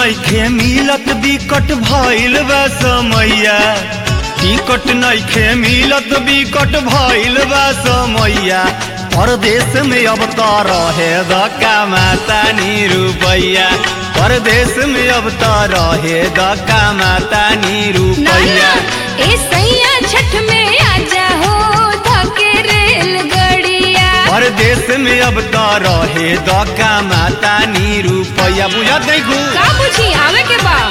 नइखे मिलत बिकट भइल बा समैया, टिकट नइखे मिलत बिकट भइल बा समैया। परदेश में अब त रहे द कमातानी रुपैया, परदेश में अब त रहे द कमातानी रुपैया। ए सैया छठ में आजा हो धके रेलगड़िया, परदेश में अब त रहे द कमातानी रुपैया। बुझत नहीं खू का बुझी आवे के बा।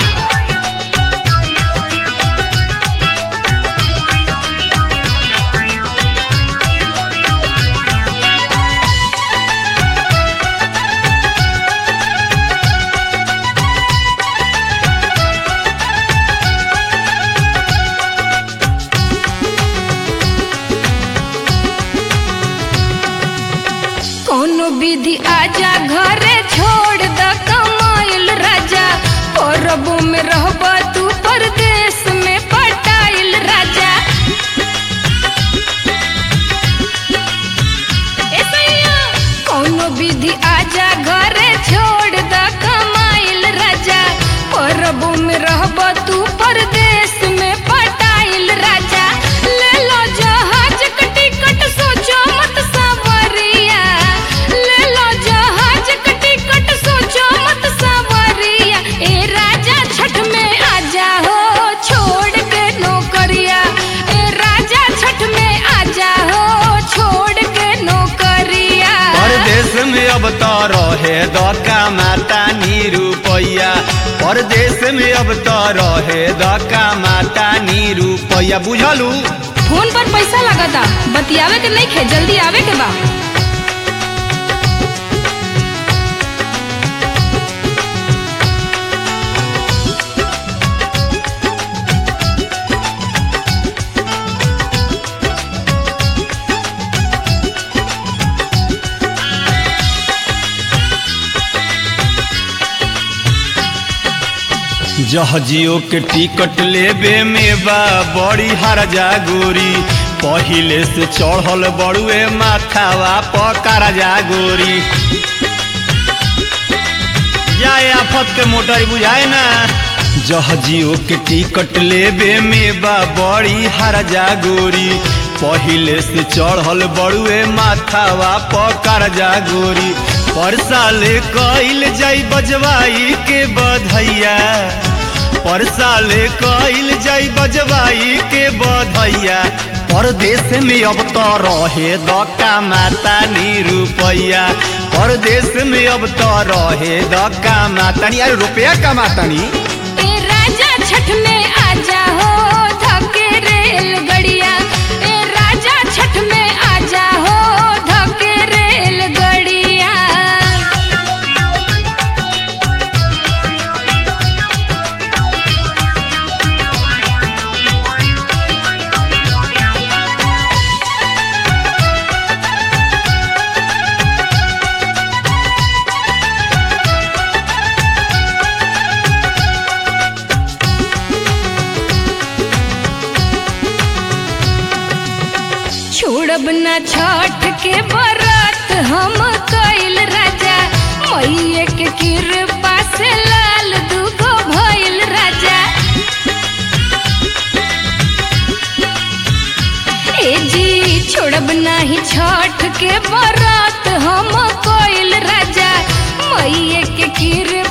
कोनो विधि आजा घरे छोड़ द कमाइल राजा, परबो में रहब तू परदेश में पटाइल राजा। ए सैया कोनो विधि आजा घरे छोड़ द कमाइल राजा, परबो में रहब तू परदेश में पटाइल राजा। ले लो जहाज का टिकट सोचो मत सवरिया, ले लो जहाज का टिकट सोचो मत सवरिया। ए राजा छठ में आजा हो छोड़ के नौकरिया, ए राजा छठ में आजा हो छोड़ के नौकरिया। परदेश में अब त रहे द कमातानी रुपैया, परदेश में अब त रहे द कमातानी रुपैया। बुझलू फोन पर पैसा लगता बतियावे के नहीं खे, जल्दी आवे के बा। जहाजियो के टिकट लेबे में बा बड़ी हरजा गोरी, पहिले से चढ़ल बड़ुए माथावा पकड़ा जा गोरी। जाए आफत के मोटर बुझाए ना, जहाजियो के टिकट लेबे में बा बड़ी हरजा गोरी, पहिले से चढ़ल बड़ुए माथावा पकड़ जा गोरी। पर साले कइल जाई बजवाई के बधैया, पर साले कइल जाई बजवाई के बधैया। परदेश में अब त रहे द कमातानी रुपैया, परदेश में अब त रहे द कमातानी। अरे रुपया कमातानी। ए राजा छठ में आजा हो धके रेलगड़िया, ए राजा छठ में आजा हो धके रेलगड़िया। छोड़ब ना छठ के बरत हम कइल राजा, मैये के कृपा से लाल दुगो भइल राजा। ए जी छोड़ब नाही छठ के बरत हम कइल राजा, मैये के कृपा